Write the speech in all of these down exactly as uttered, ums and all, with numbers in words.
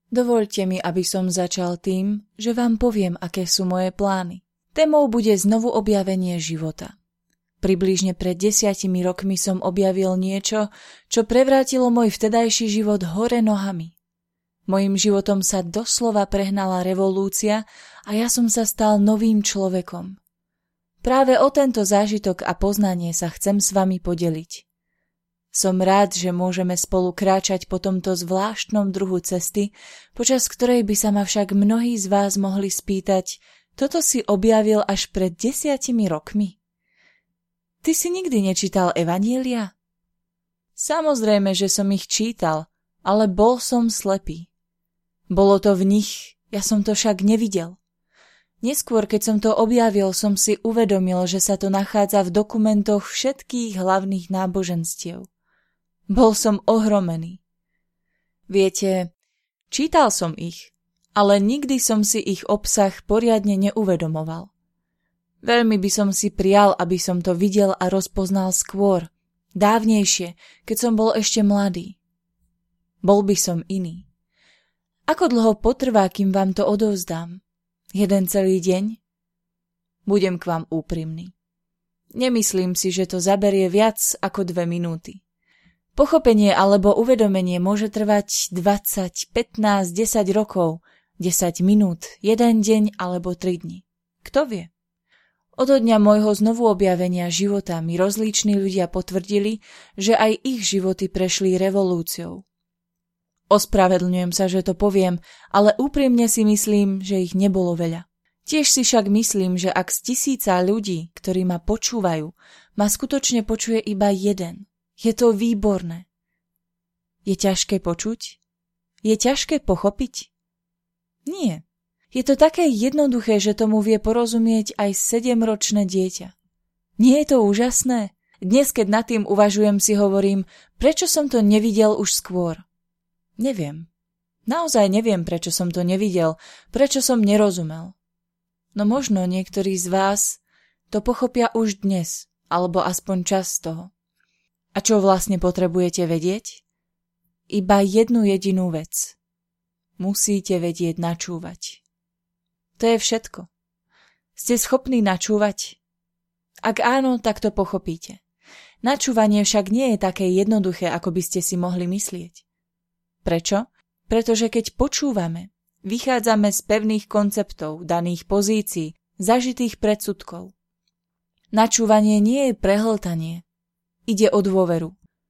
Dovoľte mi, aby som začal tým, že vám poviem, aké sú moje plány. Témou bude znovu objavenie života. Približne pred desiatimi rokmi som objavil niečo, čo prevrátilo môj vtedajší život hore nohami. Mojím životom sa doslova prehnala revolúcia a ja som sa stal novým človekom. Práve o tento zážitok a poznanie sa chcem s vami podeliť. Som rád, že môžeme spolu kráčať po tomto zvláštnom druhu cesty, počas ktorej by sa ma však mnohí z vás mohli spýtať, toto si objavil až pred desiatimi rokmi? Ty si nikdy nečítal evanjelia? Samozrejme, že som ich čítal, ale bol som slepý. Bolo to v nich, ja som to však nevidel. Neskôr, keď som to objavil, som si uvedomil, že sa to nachádza v dokumentoch všetkých hlavných náboženstiev. Bol som ohromený. Viete, čítal som ich, ale nikdy som si ich obsah poriadne neuvedomoval. Veľmi by som si prial, aby som to videl a rozpoznal skôr, dávnejšie, keď som bol ešte mladý. Bol by som iný. Ako dlho potrvá, kým vám to odovzdám? Jeden celý deň? Budem k vám úprimný. Nemyslím si, že to zaberie viac ako dve minúty. Pochopenie alebo uvedomenie môže trvať dvadsať, pätnásť, desať rokov, desať minút, jeden deň alebo tri dni. Kto vie? Od dňa môjho znovu objavenia života mi rozlíční ľudia potvrdili, že aj ich životy prešli revolúciou. Ospravedlňujem sa, že to poviem, ale úprimne si myslím, že ich nebolo veľa. Tiež si však myslím, že ak z tisíca ľudí, ktorí ma počúvajú, ma skutočne počuje iba jeden. Je to výborné. Je ťažké počuť? Je ťažké pochopiť? Nie. Je to také jednoduché, že tomu vie porozumieť aj sedemročné dieťa. Nie je to úžasné? Dnes, keď nad tým uvažujem, si hovorím, prečo som to nevidel už skôr? Neviem. Naozaj neviem, prečo som to nevidel, prečo som nerozumel. No možno niektorí z vás to pochopia už dnes, alebo aspoň časť z toho. A čo vlastne potrebujete vedieť? Iba jednu jedinú vec. Musíte vedieť načúvať. To je všetko. Ste schopní načúvať? Ak áno, tak to pochopíte. Načúvanie však nie je také jednoduché, ako by ste si mohli myslieť. Prečo? Pretože keď počúvame, vychádzame z pevných konceptov, daných pozícií, zažitých predsudkov. Načúvanie nie je prehltanie. Ide o dôveru.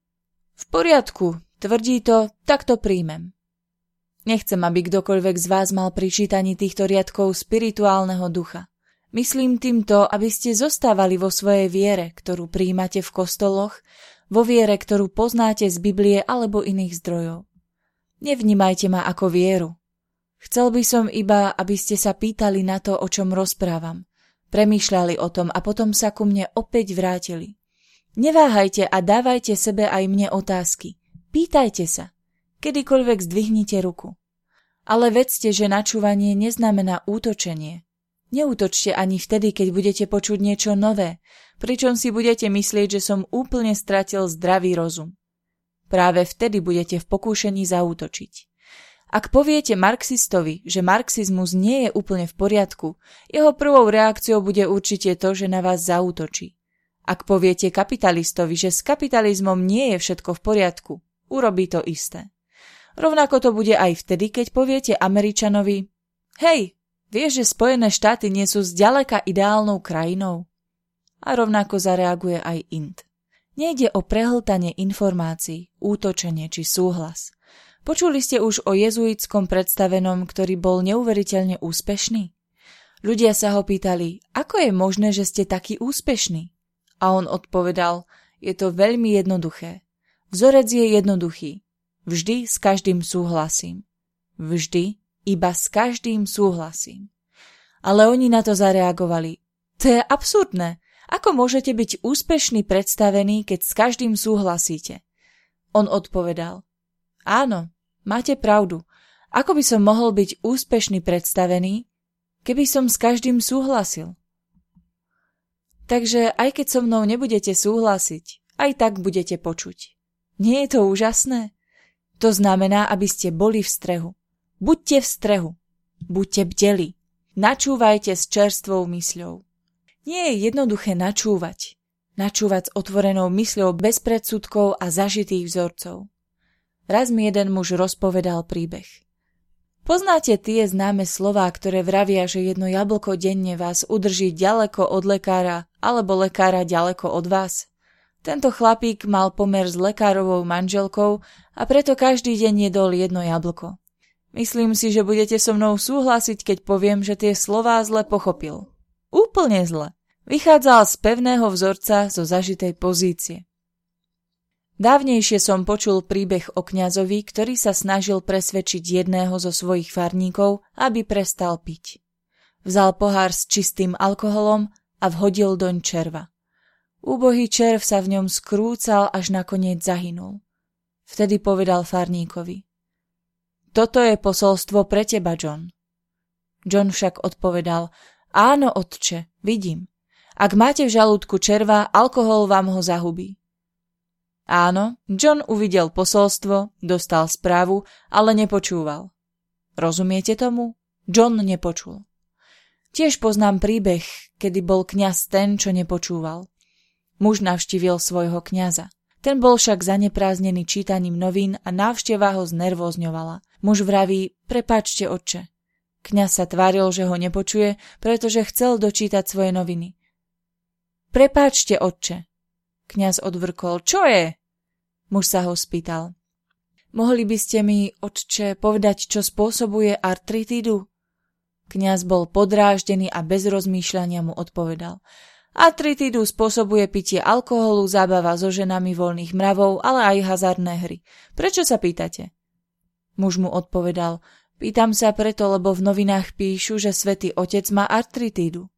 V poriadku, tvrdí to, tak to príjmem. Nechcem, aby kdokoľvek z vás mal pri čítaní týchto riadkov spirituálneho ducha. Myslím týmto, aby ste zostávali vo svojej viere, ktorú prijímate v kostoloch, vo viere, ktorú poznáte z Biblie alebo iných zdrojov. Nevnímajte ma ako vieru. Chcel by som iba, aby ste sa pýtali na to, o čom rozprávam. Premýšľali o tom a potom sa ku mne opäť vrátili. Neváhajte a dávajte sebe aj mne otázky. Pýtajte sa. Kedykoľvek zdvihnite ruku. Ale vedzte, že načúvanie neznamená útočenie. Neútočte ani vtedy, keď budete počuť niečo nové, pričom si budete myslieť, že som úplne stratil zdravý rozum. Práve vtedy budete v pokúšení zaútočiť. Ak poviete marxistovi, že marxizmus nie je úplne v poriadku, jeho prvou reakciou bude určite to, že na vás zaútočí. Ak poviete kapitalistovi, že s kapitalizmom nie je všetko v poriadku, urobí to isté. Rovnako to bude aj vtedy, keď poviete Američanovi: hej, vieš, že Spojené štáty nie sú zďaleka ideálnou krajinou? A rovnako zareaguje aj int. Nejde o prehltanie informácií, útočenie či súhlas. Počuli ste už o jezuitskom predstavenom, ktorý bol neuveriteľne úspešný? Ľudia sa ho pýtali, ako je možné, že ste taký úspešný? A on odpovedal, je to veľmi jednoduché. Vzorec je jednoduchý. Vždy s každým súhlasím. Vždy iba s každým súhlasím. Ale oni na to zareagovali. To je absurdné. Ako môžete byť úspešný predstavený, keď s každým súhlasíte? On odpovedal, áno, máte pravdu. Ako by som mohol byť úspešný predstavený, keby som s každým súhlasil? Takže aj keď so mnou nebudete súhlasiť, aj tak budete počuť. Nie je to úžasné? To znamená, aby ste boli v strehu. Buďte v strehu, buďte bdeli, načúvajte s čerstvou mysľou. Nie je jednoduché načúvať. Načúvať s otvorenou mysľou bez predsudkov a zažitých vzorcov. Raz mi jeden muž rozpovedal príbeh. Poznáte tie známe slová, ktoré vravia, že jedno jablko denne vás udrží ďaleko od lekára alebo lekára ďaleko od vás? Tento chlapík mal pomer s lekárovou manželkou a preto každý deň jedol jedno jablko. Myslím si, že budete so mnou súhlasiť, keď poviem, že tie slová zle pochopil. Úplne zle. Vychádzal z pevného vzorca zo zažitej pozície. Dávnejšie som počul príbeh o kňazovi, ktorý sa snažil presvedčiť jedného zo svojich farníkov, aby prestal piť. Vzal pohár s čistým alkoholom a vhodil doň červa. Úbohý červ sa v ňom skrúcal, až nakoniec zahynul. Vtedy povedal farníkovi: Toto je posolstvo pre teba, John. John však odpovedal: Áno, otče, vidím. Ak máte v žalúdku červa, alkohol vám ho zahubí. Áno, John uvidel posolstvo, dostal správu, ale nepočúval. Rozumiete tomu? John nepočul. Tiež poznám príbeh, kedy bol kňaz ten, čo nepočúval. Muž navštívil svojho kňaza. Ten bol však zanepráznený čítaním novín a návšteva ho znervózňovala. Muž vraví: Prepáčte, otče. Kňaz sa tváril, že ho nepočuje, pretože chcel dočítať svoje noviny. Prepáčte, otče. Kňaz odvrkol: Čo je? Muž sa ho spýtal: Mohli by ste mi, otče, povedať, čo spôsobuje artritídu? Kňaz bol podráždený a bez rozmýšľania mu odpovedal: Artritídu spôsobuje pitie alkoholu, zábava so ženami, voľných mravov, ale aj hazardné hry. Prečo sa pýtate? Muž mu odpovedal: Pýtam sa preto, lebo v novinách píšu, že svätý otec má artritídu.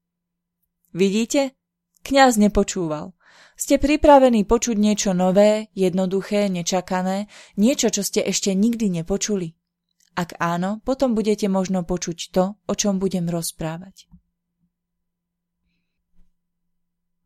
Vidíte? Kňaz nepočúval. Ste pripravení počuť niečo nové, jednoduché, nečakané, niečo, čo ste ešte nikdy nepočuli? Ak áno, potom budete možno počuť to, o čom budem rozprávať.